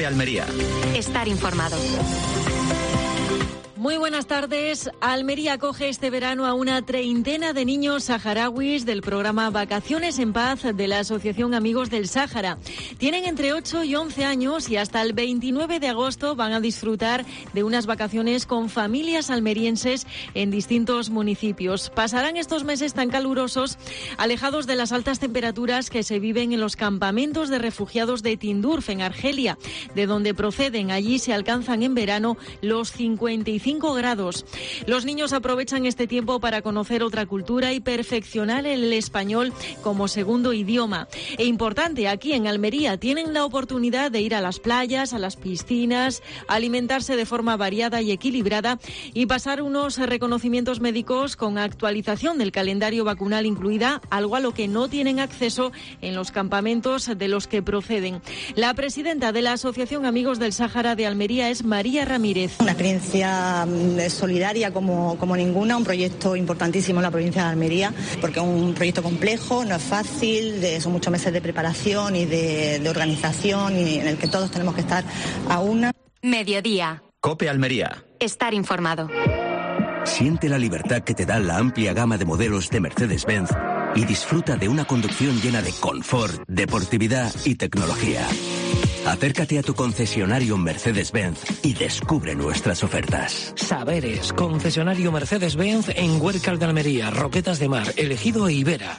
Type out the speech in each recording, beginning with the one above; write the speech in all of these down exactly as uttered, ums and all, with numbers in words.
COPE Almería. Estar informado. Muy buenas tardes. Almería acoge este verano a una treintena de niños saharauis del programa Vacaciones en Paz de la Asociación Amigos del Sáhara. Tienen entre ocho y once años y hasta el veintinueve de agosto van a disfrutar de unas vacaciones con familias almerienses en distintos municipios. Pasarán estos meses tan calurosos alejados de las altas temperaturas que se viven en los campamentos de refugiados de Tindurf, en Argelia, de donde proceden. Allí se alcanzan en verano los cincuenta y cinco grados. Los niños aprovechan este tiempo para conocer otra cultura y perfeccionar el español como segundo idioma. E importante, aquí en Almería tienen la oportunidad de ir a las playas, a las piscinas, alimentarse de forma variada y equilibrada y pasar unos reconocimientos médicos con actualización del calendario vacunal incluida, algo a lo que no tienen acceso en los campamentos de los que proceden. La presidenta de la Asociación Amigos del Sáhara de Almería es María Ramírez. Una experiencia solidaria como, como ninguna, un proyecto importantísimo en la provincia de Almería, porque es un proyecto complejo, no es fácil, de, son muchos meses de preparación y de, de organización y en el que todos tenemos que estar a una. Mediodía. COPE Almería. Estar informado. Siente la libertad que te da la amplia gama de modelos de Mercedes-Benz y disfruta de una conducción llena de confort, deportividad y tecnología. Acércate a tu concesionario Mercedes-Benz y descubre nuestras ofertas. Saberes, concesionario Mercedes-Benz en Huércal de Almería, Roquetas de Mar, Elegido e Ibera.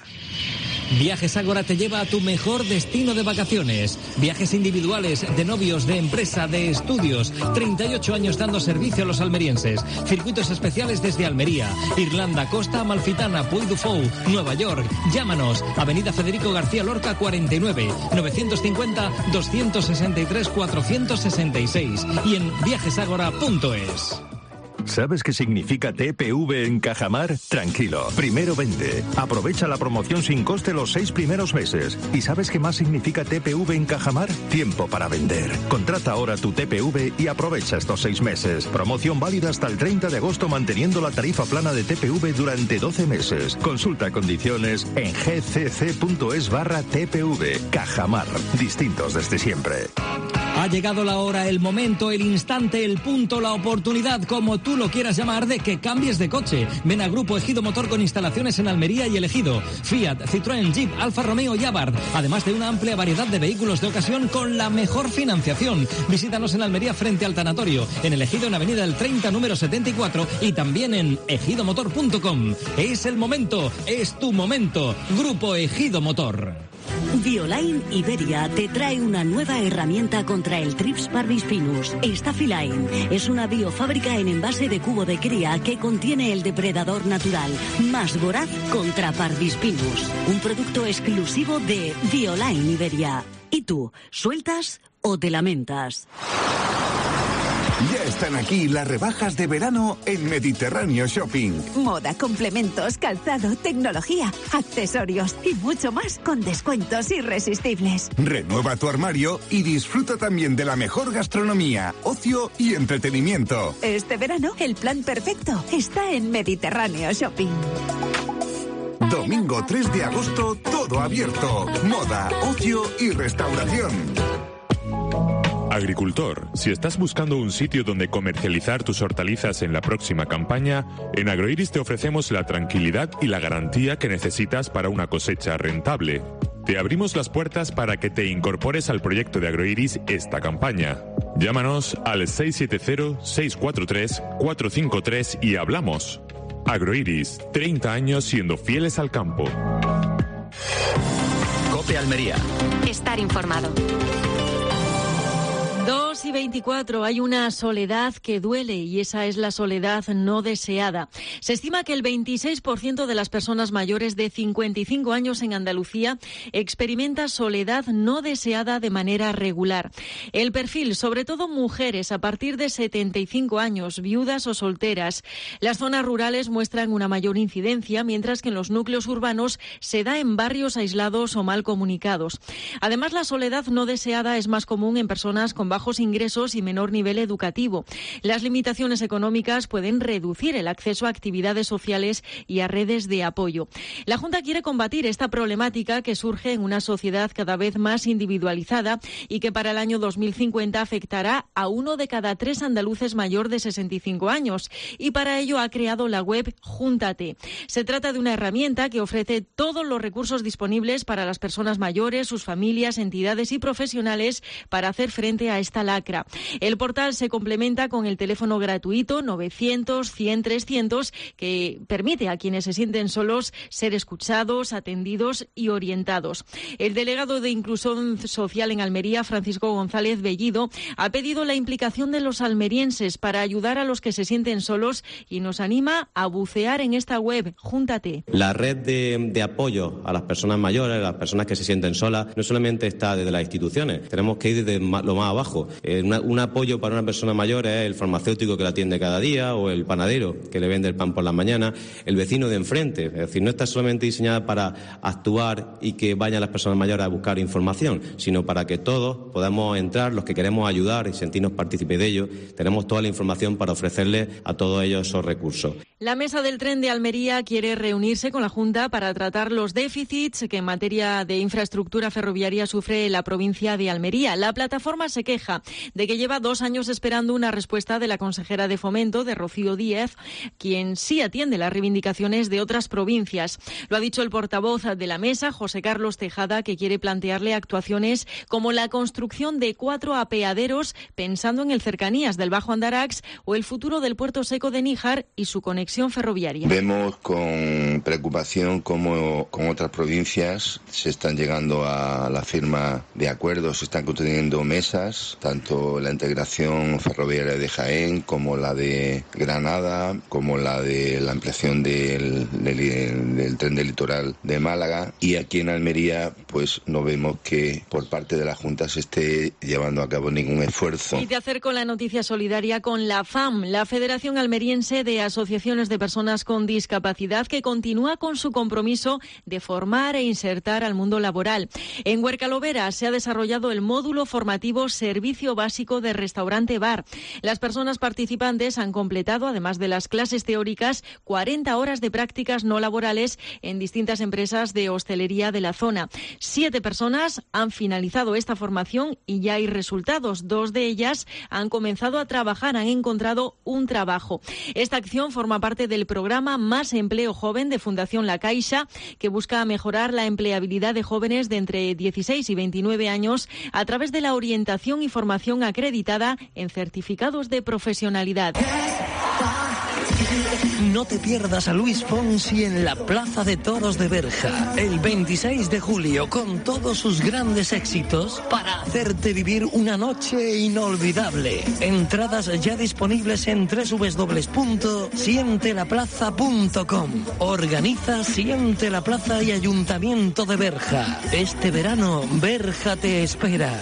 Viajes Ágora te lleva a tu mejor destino de vacaciones. Viajes individuales, de novios, de empresa, de estudios. treinta y ocho años dando servicio a los almerienses. Circuitos especiales desde Almería, Irlanda, Costa Amalfitana, Puy du Fou, Nueva York. Llámanos. Avenida Federico García Lorca cuarenta y nueve, novecientos cincuenta, doscientos sesenta y tres, cuatrocientos sesenta y seis. Y en viajeságora punto es. ¿Sabes qué significa T P V en Cajamar? Tranquilo, primero vende. Aprovecha la promoción sin coste los seis primeros meses. ¿Y sabes qué más significa T P V en Cajamar? Tiempo para vender. Contrata ahora tu T P V y aprovecha estos seis meses. Promoción válida hasta el treinta de agosto manteniendo la tarifa plana de T P V durante doce meses. Consulta condiciones en gcc.es barra TPV. Cajamar, distintos desde siempre. Ha llegado la hora, el momento, el instante, el punto, la oportunidad, como tú lo quieras llamar, de que cambies de coche. Ven a Grupo Ejido Motor con instalaciones en Almería y El Ejido. Fiat, Citroën, Jeep, Alfa Romeo y Abarth. Además de una amplia variedad de vehículos de ocasión con la mejor financiación. Visítanos en Almería frente al tanatorio. En El Ejido en Avenida del treinta, número setenta y cuatro. Y también en ejido motor punto com. Es el momento, es tu momento. Grupo Ejido Motor. Bioline Iberia te trae una nueva herramienta contra el Trips parvispinus. Staphyline es una biofábrica en envase de cubo de cría que contiene el depredador natural más voraz contra parvispinus. Un producto exclusivo de Bioline Iberia. ¿Y tú, sueltas o te lamentas? Ya están aquí las rebajas de verano en Mediterráneo Shopping. Moda, complementos, calzado, tecnología, accesorios y mucho más con descuentos irresistibles. Renueva tu armario y disfruta también de la mejor gastronomía, ocio y entretenimiento. Este verano, el plan perfecto está en Mediterráneo Shopping. Domingo tres de agosto, todo abierto. Moda, ocio y restauración. Agricultor, si estás buscando un sitio donde comercializar tus hortalizas en la próxima campaña, en Agroiris te ofrecemos la tranquilidad y la garantía que necesitas para una cosecha rentable. Te abrimos las puertas para que te incorpores al proyecto de Agroiris esta campaña. Llámanos al seis siete cero, seis cuatro tres, cuatro cinco tres y hablamos. Agroiris, treinta años siendo fieles al campo. COPE Almería. Estar informado. dos y veinticuatro, hay una soledad que duele y esa es la soledad no deseada. Se estima que el veintiséis por ciento de las personas mayores de cincuenta y cinco años en Andalucía experimenta soledad no deseada de manera regular. El perfil, sobre todo mujeres a partir de setenta y cinco años, viudas o solteras. Las zonas rurales muestran una mayor incidencia, mientras que en los núcleos urbanos se da en barrios aislados o mal comunicados. Además, la soledad no deseada es más común en personas con bajos ingresos ingresos y menor nivel educativo. Las limitaciones económicas pueden reducir el acceso a actividades sociales y a redes de apoyo. La Junta quiere combatir esta problemática que surge en una sociedad cada vez más individualizada y que para el año dos mil cincuenta afectará a uno de cada tres andaluces mayor de sesenta y cinco años. Y para ello ha creado la web Júntate. Se trata de una herramienta que ofrece todos los recursos disponibles para las personas mayores, sus familias, entidades y profesionales para hacer frente a esta lacra. El portal se complementa con el teléfono gratuito novecientos cien trescientos que permite a quienes se sienten solos ser escuchados, atendidos y orientados. El delegado de Inclusión Social en Almería, Francisco González Bellido, ha pedido la implicación de los almerienses para ayudar a los que se sienten solos y nos anima a bucear en esta web, Júntate. La red de, de apoyo a las personas mayores, a las personas que se sienten solas, no solamente está desde las instituciones, tenemos que ir desde lo más abajo. Eh, una, un apoyo para una persona mayor es el farmacéutico que la atiende cada día o el panadero que le vende el pan por las mañanas, el vecino de enfrente. Es decir, no está solamente diseñada para actuar y que vayan las personas mayores a buscar información, sino para que todos podamos entrar, los que queremos ayudar y sentirnos partícipes de ello, tenemos toda la información para ofrecerles a todos ellos esos recursos. La Mesa del Tren de Almería quiere reunirse con la Junta para tratar los déficits que en materia de infraestructura ferroviaria sufre la provincia de Almería. La plataforma se queja de que lleva dos años esperando una respuesta de la consejera de Fomento, de Rocío Díez, quien sí atiende las reivindicaciones de otras provincias. Lo ha dicho el portavoz de la Mesa, José Carlos Tejada, que quiere plantearle actuaciones como la construcción de cuatro apeaderos pensando en el cercanías del Bajo Andarax o el futuro del puerto seco de Níjar y su conexión ferroviaria. Vemos con preocupación cómo con otras provincias se están llegando a la firma de acuerdos, se están construyendo mesas, tanto la integración ferroviaria de Jaén como la de Granada, como la de la ampliación del, del, del tren del litoral de Málaga, y aquí en Almería pues no vemos que por parte de la Junta se esté llevando a cabo ningún esfuerzo. Y te acerco la noticia solidaria con la F A M, la Federación Almeriense de Asociaciones de Personas con Discapacidad, que continúa con su compromiso de formar e insertar al mundo laboral. En Huercalovera se ha desarrollado el módulo formativo Servicio Básico de Restaurante Bar. Las personas participantes han completado, además de las clases teóricas, cuarenta horas de prácticas no laborales en distintas empresas de hostelería de la zona. Siete personas han finalizado esta formación y ya hay resultados. Dos de ellas han comenzado a trabajar, han encontrado un trabajo. Esta acción forma parte del programa Más Empleo Joven de Fundación La Caixa, que busca mejorar la empleabilidad de jóvenes de entre dieciséis y veintinueve años a través de la orientación y formación acreditada en certificados de profesionalidad. No te pierdas a Luis Fonsi en la Plaza de Toros de Berja el veintiséis de julio con todos sus grandes éxitos para hacerte vivir una noche inolvidable. Entradas ya disponibles en doble u doble u doble u punto siente la plaza punto com. Organiza Siente la Plaza y Ayuntamiento de Berja. Este verano Berja te espera.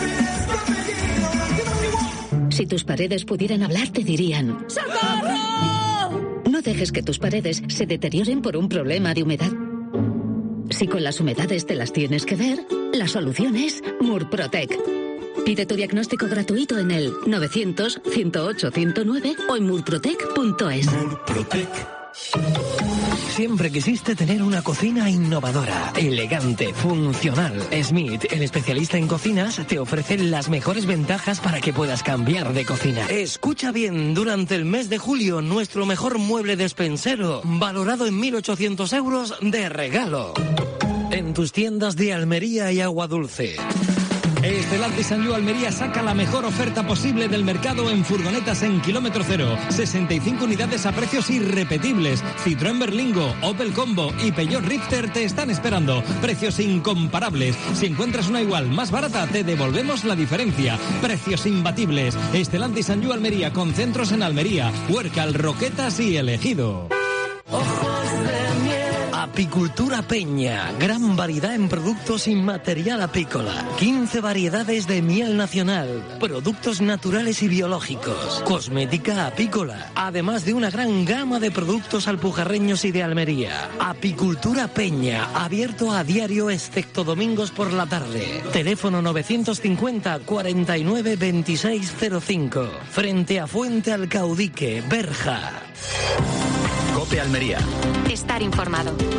Si tus paredes pudieran hablar, te dirían: ¡socorro! No dejes que tus paredes se deterioren por un problema de humedad. Si con las humedades te las tienes que ver, la solución es Murprotec. Pide tu diagnóstico gratuito en el novecientos, ciento ocho, ciento nueve o en murprotec punto es. Murprotec. Siempre quisiste tener una cocina innovadora, elegante, funcional. Smith, el especialista en cocinas, te ofrece las mejores ventajas para que puedas cambiar de cocina. Escucha bien, durante el mes de julio, nuestro mejor mueble despensero, valorado en mil ochocientos euros de regalo. En tus tiendas de Almería y Agua Dulce. Stellantis Sant Lluís Almería saca la mejor oferta posible del mercado en furgonetas en kilómetro cero. sesenta y cinco unidades a precios irrepetibles. Citroën Berlingo, Opel Combo y Peugeot Rifter te están esperando. Precios incomparables. Si encuentras una igual más barata, te devolvemos la diferencia. Precios imbatibles. Stellantis Sant Lluís Almería, con centros en Almería, Huércal, Roquetas y El Ejido. Ojos de miel. Apicultura Peña, gran variedad en productos y material apícola. quince variedades de miel nacional, productos naturales y biológicos, cosmética apícola, además de una gran gama de productos alpujarreños y de Almería. Apicultura Peña, abierto a diario excepto domingos por la tarde. Teléfono novecientos cincuenta, cuarenta y nueve, veintiséis cero cinco. Frente a Fuente Alcaudique, Berja. COPE Almería. Estar informado.